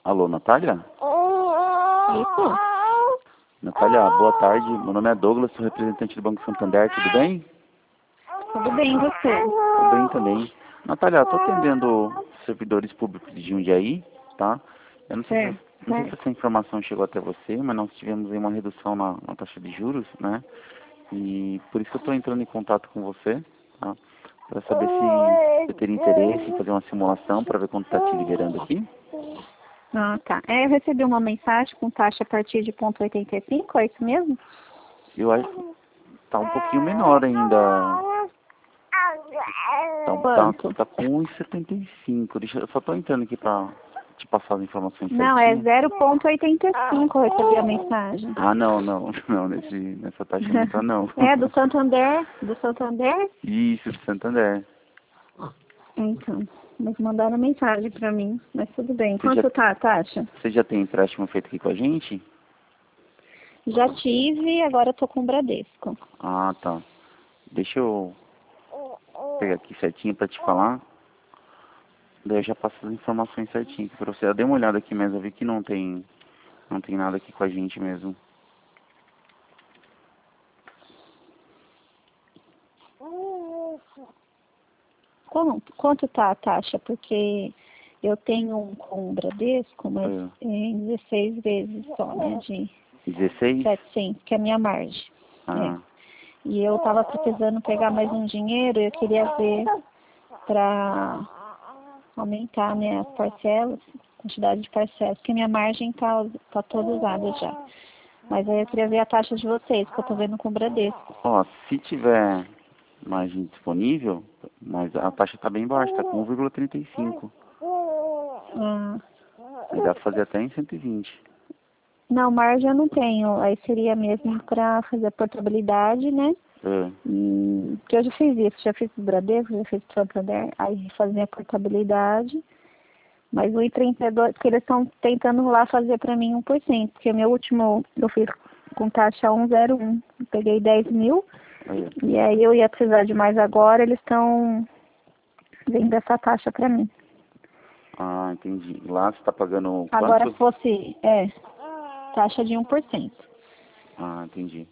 Alô, Natália? Isso? Natália, boa tarde. Meu nome é Douglas, sou representante do Banco Santander, tudo bem? Tudo bem, e você? Tudo bem também. Natália, estou atendendo servidores públicos de Jundiaí, tá? Eu não sei se essa informação chegou até você, mas nós tivemos aí uma redução na taxa de juros, né? E por isso que eu estou entrando em contato com você, tá? Para saber se você teria interesse em fazer uma simulação para ver quanto está te liberando aqui. Ah, tá. Eu recebi uma mensagem com taxa a partir de 0,85, é isso mesmo? Eu acho que tá um pouquinho menor ainda. Quanto? Tá com 1,75. Eu só tô entrando aqui pra te passar as informações Não, é certinhas. 0,85 eu recebi a mensagem. Ah, não, nessa taxa não tá não. É, do Santander? Do Santander? Isso, de Santander. Então, mas mandaram mensagem pra mim, mas tudo bem. Você já, Quanto tá a taxa? você já tem empréstimo feito aqui com a gente? Já tive, agora eu tô com o Bradesco. Ah, tá. Deixa eu pegar aqui certinho pra te falar. Daí eu já passo as informações certinho aqui pra você. Eu dei uma olhada aqui mesmo, eu vi que não tem nada aqui com a gente mesmo. Quanto tá a taxa? Porque eu tenho um com o Bradesco, mas em 16 vezes só, né? De 16? 700, que é a minha margem. Ah, E eu tava precisando pegar mais um dinheiro e eu queria ver para aumentar, né, as parcelas, a quantidade de parcelas, porque minha margem tá toda usada já. Mas aí eu queria ver a taxa de vocês, que eu tô vendo com o Bradesco. ó, se tiver margem disponível, mas a taxa tá bem baixa, tá com 1,35. Ah, Aí dá pra fazer até em 120. não, margem eu não tenho. Aí seria mesmo para fazer a portabilidade, né? É. Porque eu já fiz isso, já fiz o Bradesco, já fiz o Santander, aí fazia a portabilidade. Mas o I32, porque eles estão tentando lá fazer para mim 1%, porque o meu último eu fiz com taxa 1,01. Eu peguei 10 mil, e aí eu ia precisar de mais agora, eles estão vendo essa taxa para mim. Ah, entendi. Lá você tá pagando quanto? Agora se fosse, taxa de 1%. Ah, entendi.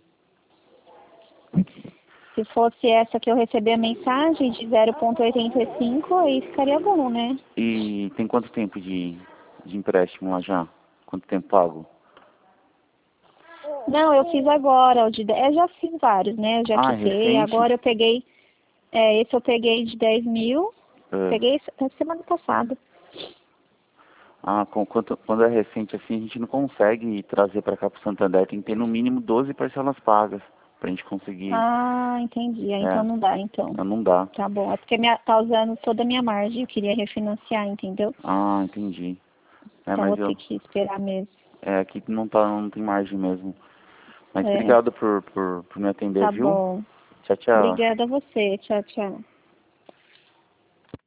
Se fosse essa que eu recebi a mensagem de 0,85, aí ficaria bom, né? E tem quanto tempo de empréstimo lá já? Quanto tempo pago? Não, eu fiz agora, eu já fiz vários, né? Eu já Ah, é quitei, recente? agora eu peguei, esse eu peguei de 10 mil, É. peguei semana passada. Ah, quando é recente assim, a gente não consegue trazer para cá pro Santander, tem que ter no mínimo 12 parcelas pagas pra gente conseguir. Ah, entendi. Então não dá, então. Não dá. Tá bom. É porque tá usando toda a minha margem, eu queria refinanciar, entendeu? Ah, entendi. Então Mas vou ter que esperar mesmo. aqui não tem margem mesmo. Mas É, obrigado por me atender, tá viu? bom. Tchau, tchau. Obrigada a você. Tchau, tchau.